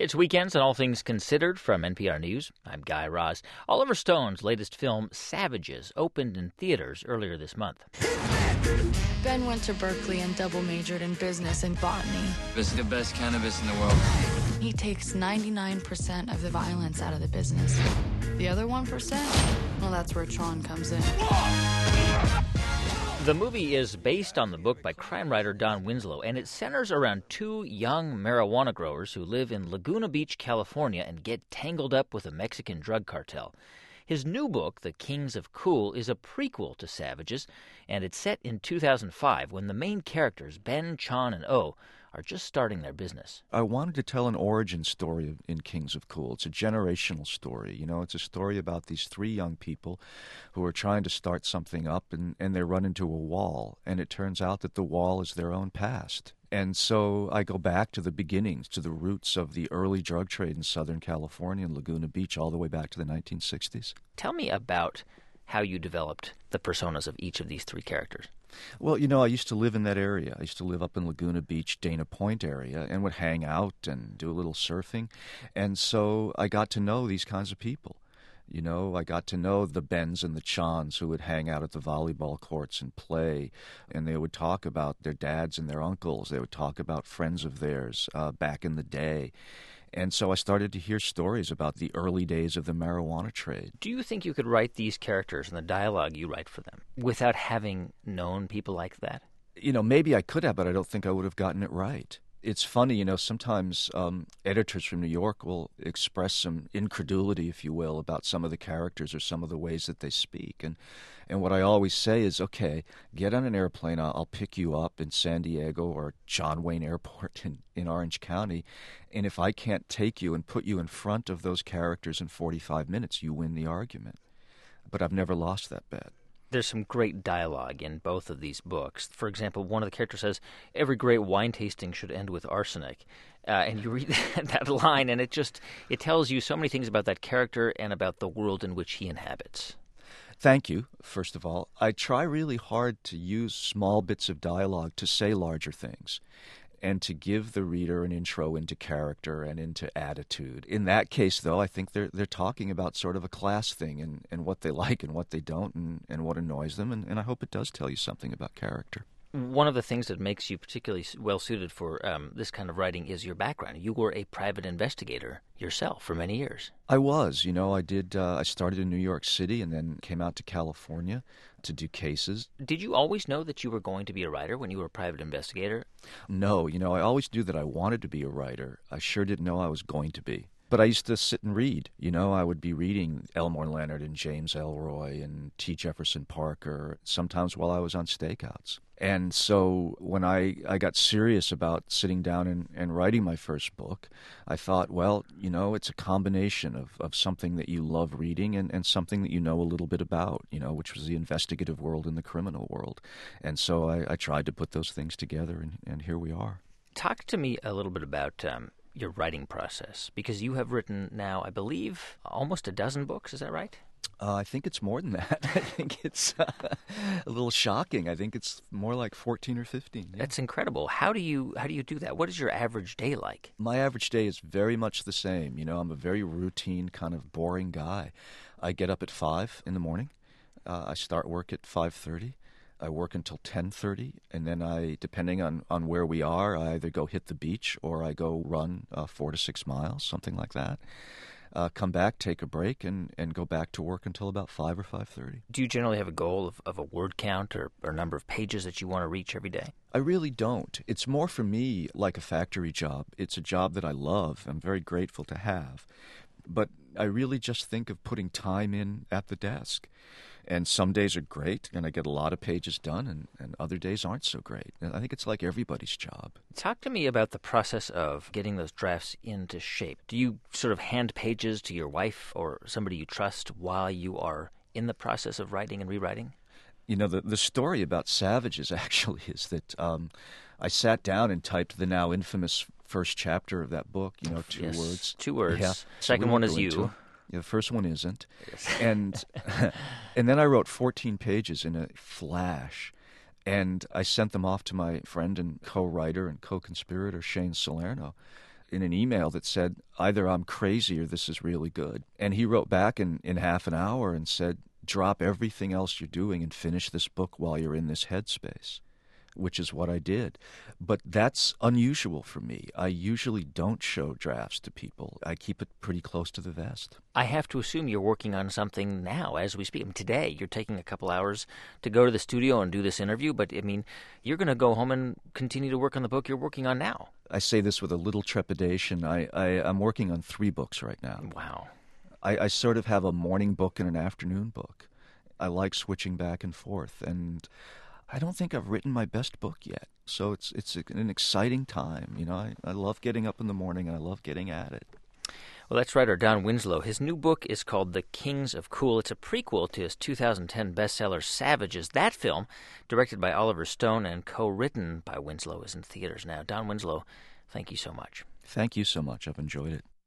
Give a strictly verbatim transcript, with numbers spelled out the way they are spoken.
It's Weekends and All Things Considered from N P R News. I'm Guy Raz. Oliver Stone's latest film, Savages, opened in theaters earlier this month. Ben went to Berkeley and double majored in business and botany. This is the best cannabis in the world. He takes ninety-nine percent of the violence out of the business. The other one percent? Well, that's where Tron comes in. The movie is based on the book by crime writer Don Winslow, and it centers around two young marijuana growers who live in Laguna Beach, California, and get tangled up with a Mexican drug cartel. His new book, The Kings of Cool, is a prequel to Savages, and it's set in two thousand five when the main characters, Ben, Chon, and O, are just starting their business. I wanted to tell an origin story in Kings of Cool. It's a generational story. You know, it's a story about these three young people who are trying to start something up, and, and they run into a wall, and it turns out that the wall is their own past. And so I go back to the beginnings, to the roots of the early drug trade in Southern California and Laguna Beach, all the way back to the nineteen sixties. Tell me about how you developed the personas of each of these three characters. Well, you know, I used to live in that area. I used to live up in Laguna Beach, Dana Point area, and would hang out and do a little surfing. And so I got to know these kinds of people. You know, I got to know the Bens and the Chons who would hang out at the volleyball courts and play, and they would talk about their dads and their uncles. They would talk about friends of theirs uh, back in the day. And so I started to hear stories about the early days of the marijuana trade. Do you think you could write these characters and the dialogue you write for them without having known people like that? You know, maybe I could have, but I don't think I would have gotten it right. It's funny, you know, sometimes um, editors from New York will express some incredulity, if you will, about some of the characters or some of the ways that they speak. And and what I always say is, okay, get on an airplane. I'll, I'll pick you up in San Diego or John Wayne Airport in, in Orange County. And if I can't take you and put you in front of those characters in forty-five minutes, you win the argument. But I've never lost that bet. There's some great dialogue in both of these books. For example, one of the characters says, every great wine tasting should end with arsenic. Uh, and you read that, that line, and it just it tells you so many things about that character and about the world in which he inhabits. Thank you, first of all. I try really hard to use small bits of dialogue to say larger things, and to give the reader an intro into character and into attitude. In that case, though, I think they're they're talking about sort of a class thing and, and what they like and what they don't and, and what annoys them, and, and I hope it does tell you something about character. One of the things that makes you particularly well-suited for um, this kind of writing is your background. You were a private investigator yourself for many years. I was. You know, I did. Uh, I started in New York City and then came out to California to do cases. Did you always know that you were going to be a writer when you were a private investigator? No. You know, I always knew that I wanted to be a writer. I sure didn't know I was going to be. But I used to sit and read. You know, I would be reading Elmore Leonard and James Ellroy and T. Jefferson Parker, sometimes while I was on stakeouts. And so when I, I got serious about sitting down and, and writing my first book, I thought, well, you know, it's a combination of, of something that you love reading and, and something that you know a little bit about, you know, which was the investigative world and the criminal world. And so I, I tried to put those things together, and, and here we are. Talk to me a little bit about um, your writing process, because you have written now, I believe, almost a dozen books. Is that right? Uh, I think it's more than that. I think it's uh, a little shocking. I think it's more like fourteen or fifteen. Yeah. That's incredible. How do you how do you do that? What is your average day like? My average day is very much the same. You know, I'm a very routine, kind of boring guy. I get up at five in the morning. Uh, I start work at five thirty. I work until ten thirty, and then I, depending on, on where we are, I either go hit the beach or I go run uh, four to six miles, something like that. Uh, come back, take a break, and, and go back to work until about five or five thirty. Do you generally have a goal of, of a word count or, or number of pages that you want to reach every day? I really don't. It's more for me like a factory job. It's a job that I love. I'm very grateful to have. But I really just think of putting time in at the desk. And some days are great, and I get a lot of pages done, and, and other days aren't so great. And I think it's like everybody's job. Talk to me about the process of getting those drafts into shape. Do you sort of hand pages to your wife or somebody you trust while you are in the process of writing and rewriting? You know, the, the story about Savages actually is that um, I sat down and typed the now infamous first chapter of that book, you know, two yes, words. Two words. Yeah. Second So one won't is go you. into- Yeah, the first one isn't. Yes. And and then I wrote fourteen pages in a flash, and I sent them off to my friend and co-writer and co-conspirator Shane Salerno. in an email that said, either I'm crazy or this is really good. And he wrote back in, in half an hour and said, drop everything else you're doing and finish this book while you're in this headspace, which is what I did. But that's unusual for me. I usually don't show drafts to people. I keep it pretty close to the vest. I have to assume you're working on something now as we speak. I mean, today, you're taking a couple hours to go to the studio and do this interview, but, I mean, you're going to go home and continue to work on the book you're working on now. I say this with a little trepidation. I, I, I'm working on three books right now. Wow. I, I sort of have a morning book and an afternoon book. I like switching back and forth, and I don't think I've written my best book yet. So it's it's an exciting time. You know, I, I love getting up in the morning, and I love getting at it. Well, that's writer Don Winslow. His new book is called The Kings of Cool. It's a prequel to his two thousand ten bestseller Savages. That film, directed by Oliver Stone and co-written by Winslow, is in theaters now. Don Winslow, thank you so much. Thank you so much. I've enjoyed it.